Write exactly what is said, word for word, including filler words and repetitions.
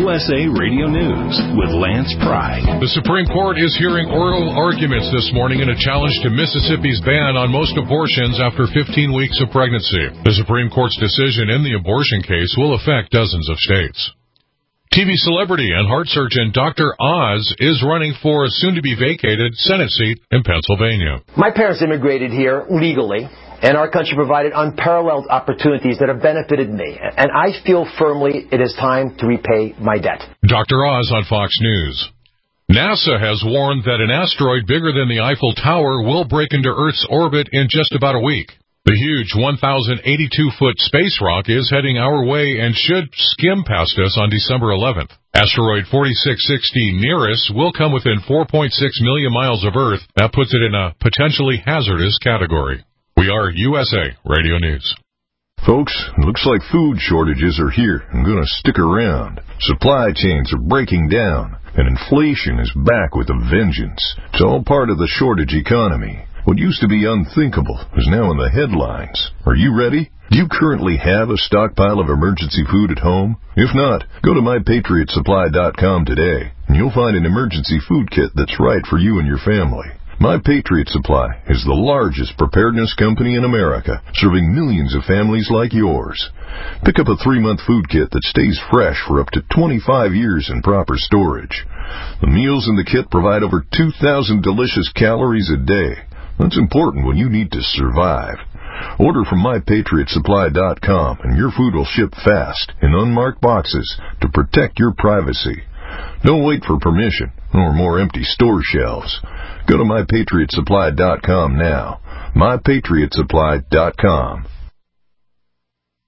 U S A Radio News with Lance Pry. The Supreme Court is hearing oral arguments this morning in a challenge to Mississippi's ban on most abortions after fifteen weeks of pregnancy. The Supreme Court's decision in the abortion case will affect dozens of states. T V celebrity and heart surgeon Doctor Oz is running for a soon-to-be-vacated Senate seat in Pennsylvania. My parents immigrated here legally, and our country provided unparalleled opportunities that have benefited me. And I feel firmly it is time to repay my debt. Doctor Oz on Fox News. NASA has warned that an asteroid bigger than the Eiffel Tower will break into Earth's orbit in just about a week. The huge one thousand eighty-two foot space rock is heading our way and should skim past us on December eleventh. Asteroid forty-six sixty Nearest will come within four point six million miles of Earth. That puts it in a potentially hazardous category. We are U S A Radio News. Folks, it looks like food shortages are here and going to stick around. Supply chains are breaking down, and inflation is back with a vengeance. It's all part of the shortage economy. What used to be unthinkable is now in the headlines. Are you ready? Do you currently have a stockpile of emergency food at home? If not, go to my patriot supply dot com today, and you'll find an emergency food kit that's right for you and your family. My Patriot Supply is the largest preparedness company in America, serving millions of families like yours. Pick up a three-month food kit that stays fresh for up to twenty-five years in proper storage. The meals in the kit provide over two thousand delicious calories a day. That's important when you need to survive. Order from my patriot supply dot com and your food will ship fast in unmarked boxes to protect your privacy. Don't wait for permission or more empty store shelves. Go to my patriot supply dot com now. my patriot supply dot com.